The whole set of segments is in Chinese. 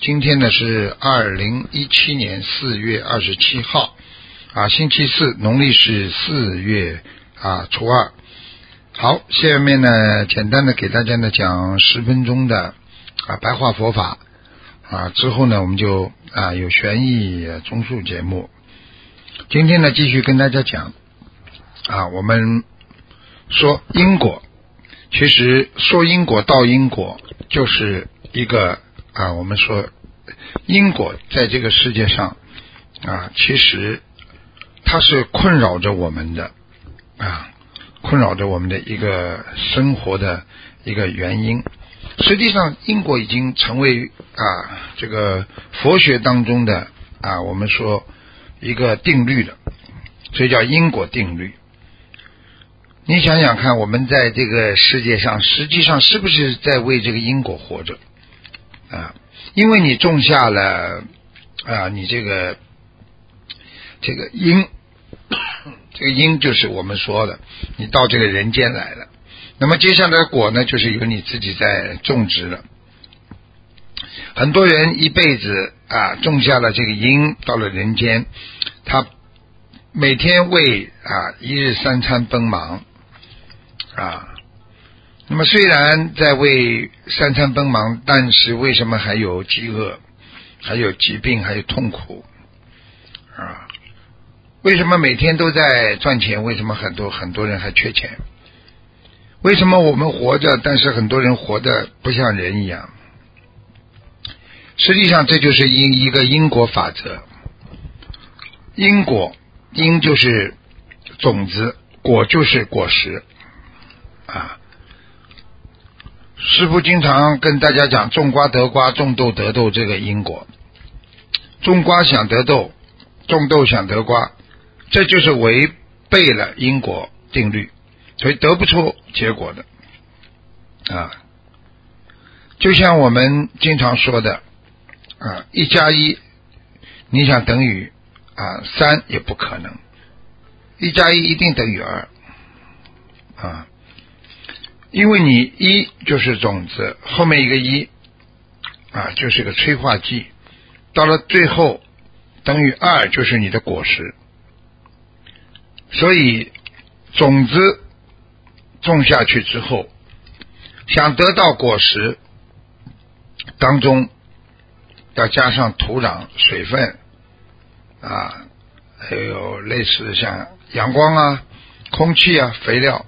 今天呢是2017年4月27号星期四，农历是4月初二。好，下面呢简单的给大家呢讲10分钟的白话佛法之后呢我们就有悬疑综述节目。今天呢继续跟大家讲我们说因果，其实说因果道因果就是一个我们说因果在这个世界上其实它是困扰着我们的困扰着我们的一个生活的一个原因。实际上因果已经成为这个佛学当中的我们说一个定律了，所以叫因果定律。你想想看，我们在这个世界上实际上是不是在为这个因果活着因为你种下了你这个因，这个因就是我们说的你到这个人间来了，那么接下来的果呢就是由你自己在种植了。很多人一辈子种下了这个因，到了人间，他每天为一日三餐奔忙那么虽然在为三餐奔忙，但是为什么还有饥饿，还有疾病，还有痛苦为什么每天都在赚钱？为什么很多人还缺钱？为什么我们活着，但是很多人活得不像人一样？实际上这就是一个因果法则。因果，因就是种子，果就是果实师父经常跟大家讲，种瓜得瓜，种豆得豆，这个因果。种瓜想得豆，种豆想得瓜，这就是违背了因果定律，所以得不出结果的就像我们经常说的1加1你想等于3也不可能，1加1一定等于2因为你1就是种子，后面一个1就是个催化剂，到了最后等于2就是你的果实。所以种子种下去之后，想得到果实当中要加上土壤、水分还有类似像阳光空气肥料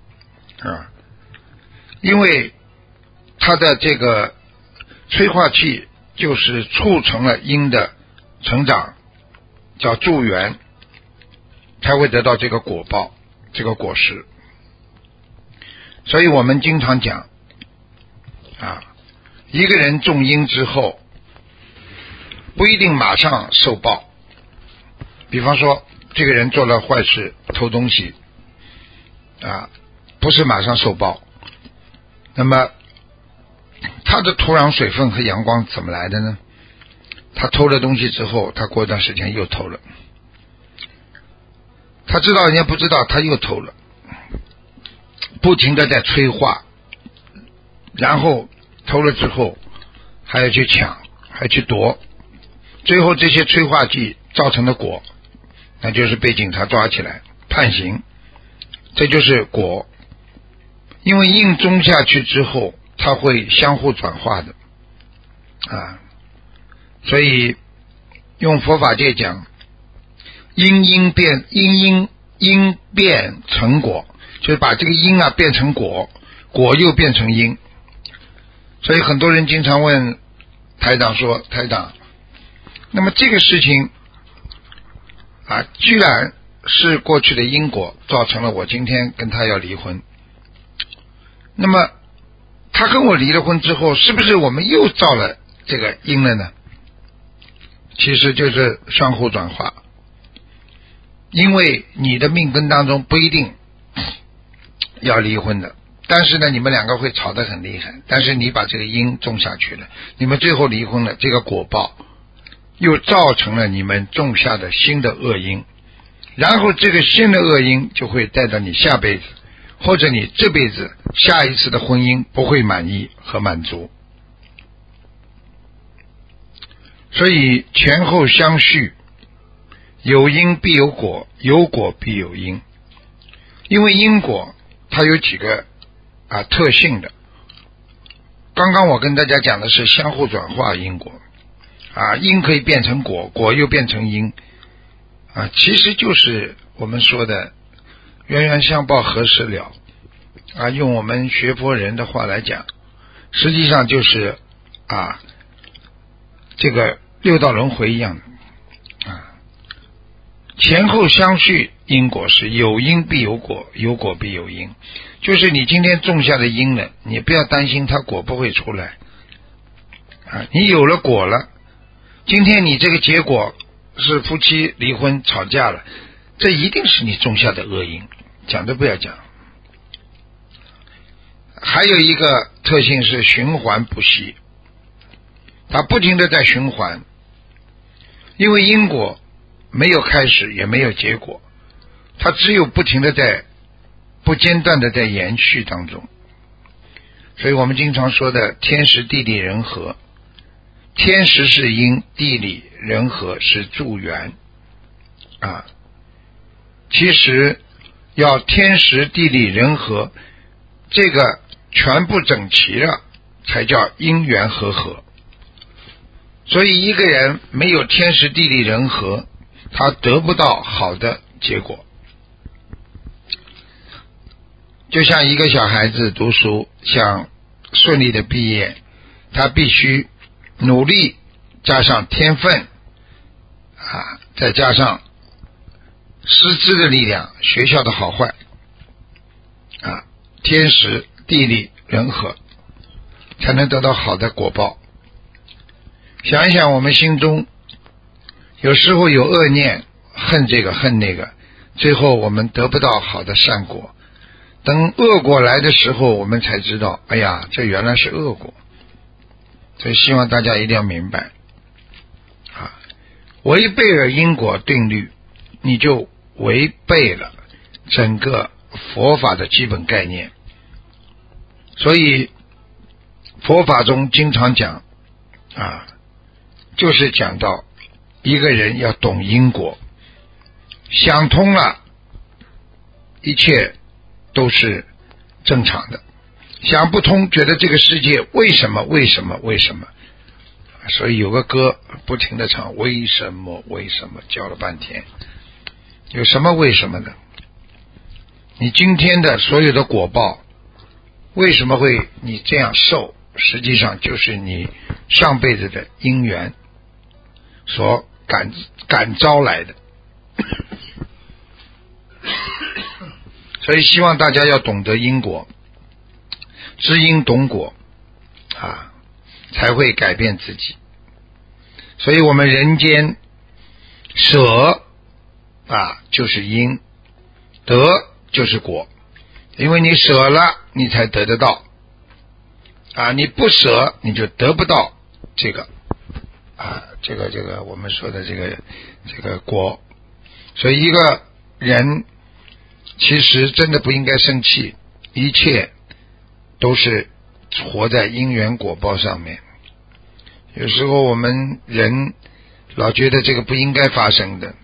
因为它的这个催化剂就是促成了因的成长，叫助缘，才会得到这个果报，这个果实。所以我们经常讲一个人种因之后不一定马上受报。比方说这个人做了坏事，偷东西不是马上受报，那么他的土壤、水分和阳光怎么来的呢？他偷了东西之后，他过一段时间又偷了，他知道人家不知道，他又偷了，不停的在催化，然后偷了之后还要去抢，还去夺，最后这些催化剂造成的果，那就是被警察抓起来判刑，这就是果。因为因种下去之后它会相互转化的所以用佛法界讲，因变成果，就是把这个因变成果，果又变成因。所以很多人经常问台长说，台长，那么这个事情居然是过去的因果造成了我今天跟他要离婚，那么他跟我离了婚之后，是不是我们又造了这个因了呢？其实就是相互转化。因为你的命根当中不一定要离婚的，但是呢你们两个会吵得很厉害，但是你把这个因种下去了，你们最后离婚了，这个果报又造成了你们种下的新的恶因，然后这个新的恶因就会带到你下辈子，或者你这辈子下一次的婚姻不会满意和满足所以前后相续，有因必有果，有果必有因。因为因果它有几个特性的。刚刚我跟大家讲的是相互转化因果因可以变成果，果又变成因其实就是我们说的冤冤相报何时了用我们学佛人的话来讲，实际上就是这个六道轮回一样的前后相续，因果是有因必有果，有果必有因。就是你今天种下的因了，你不要担心它果不会出来你有了果了，今天你这个结果是夫妻离婚吵架了，这一定是你种下的恶因，讲都不要讲。还有一个特性是循环不息，它不停地在循环，因为因果没有开始也没有结果，它只有不停地在不间断的在延续当中。所以我们经常说的天时地利人和，天时是因，地利人和是助缘其实要天时地利人和，这个全部整齐了才叫因缘和合。所以一个人没有天时地利人和，他得不到好的结果。就像一个小孩子读书想顺利的毕业，他必须努力加上天分再加上师资的力量，学校的好坏天时地利人和，才能得到好的果报。想一想我们心中有时候有恶念，恨这个恨那个，最后我们得不到好的善果。等恶果来的时候，我们才知道，哎呀，这原来是恶果。所以希望大家一定要明白违背了因果定律，你就违背了整个佛法的基本概念。所以佛法中经常讲就是讲到一个人要懂因果，想通了，一切都是正常的。想不通，觉得这个世界为什么，所以有个歌不停地唱，为什么，叫了半天，有什么为什么呢？你今天的所有的果报，为什么会你这样受，实际上就是你上辈子的因缘所感召来的。所以希望大家要懂得因果，知因懂果才会改变自己。所以我们人间舍就是因，得就是果。因为你舍了，你才得得到你不舍，你就得不到这个我们说的这个果。所以一个人其实真的不应该生气，一切都是活在因缘果报上面。有时候我们人老觉得这个不应该发生的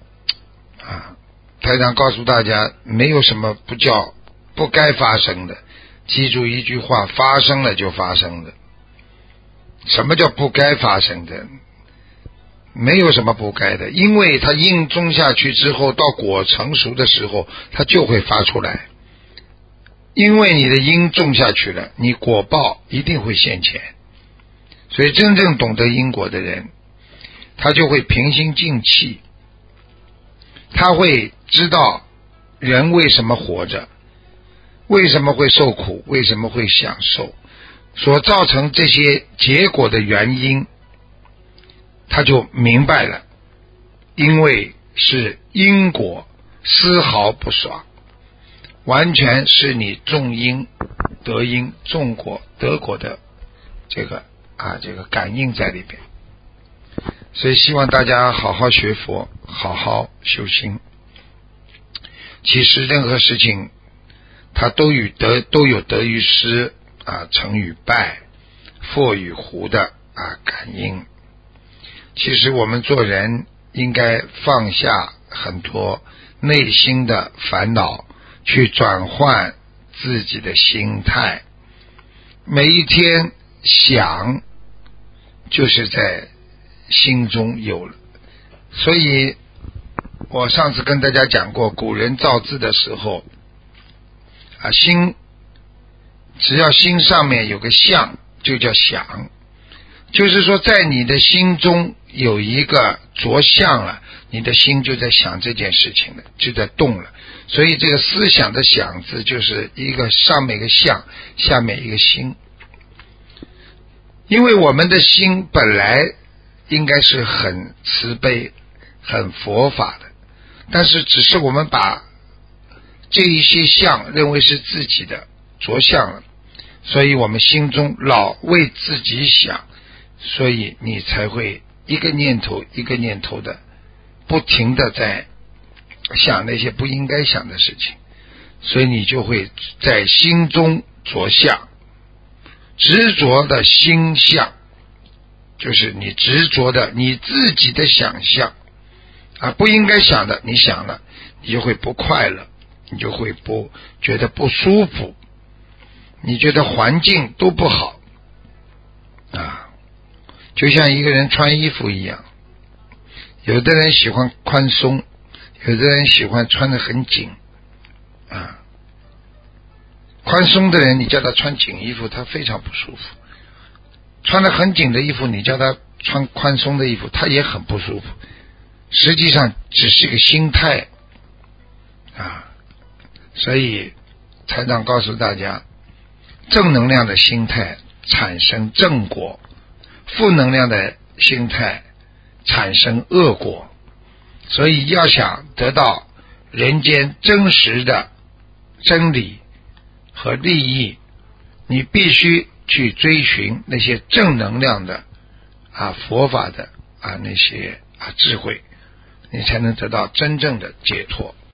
台长告诉大家，没有什么不叫不该发生的。记住一句话，发生了就发生了。什么叫不该发生的？没有什么不该的，因为它因种下去之后，到果成熟的时候，它就会发出来。因为你的因种下去了，你果报一定会现前。所以真正懂得因果的人，他就会平心静气，他会知道人为什么活着，为什么会受苦，为什么会享受，所造成这些结果的原因，他就明白了。因为是因果丝毫不爽，完全是你种因得因，种果得果的这个感应在里边。所以希望大家好好学佛，好好修心。其实任何事情它都有得与失成与败，祸与福的感应。 其实我们做人应该放下很多内心的烦恼，去转换自己的心态。每一天想就是在心中有了，所以我上次跟大家讲过，古人造字的时候心只要心上面有个相就叫想，就是说在你的心中有一个着相了，你的心就在想这件事情了，就在动了。所以这个思想的想字就是一个上面一个相，下面一个心。因为我们的心本来应该是很慈悲很佛法的，但是只是我们把这一些相认为是自己的着相了，所以我们心中老为自己想，所以你才会一个念头一个念头的不停的在想那些不应该想的事情，所以你就会在心中着相。执着的心相就是你执着的你自己的想象不应该想的你想了，你就会不快乐，你就会觉得不舒服，你觉得环境都不好就像一个人穿衣服一样，有的人喜欢宽松，有的人喜欢穿得很紧宽松的人你叫他穿紧衣服他非常不舒服，穿得很紧的衣服你叫他穿宽松的衣服他也很不舒服，实际上只是个心态所以台长告诉大家，正能量的心态产生正果，负能量的心态产生恶果。所以要想得到人间真实的真理和利益，你必须去追寻那些正能量的佛法的那些智慧，你才能得到真正的解脱。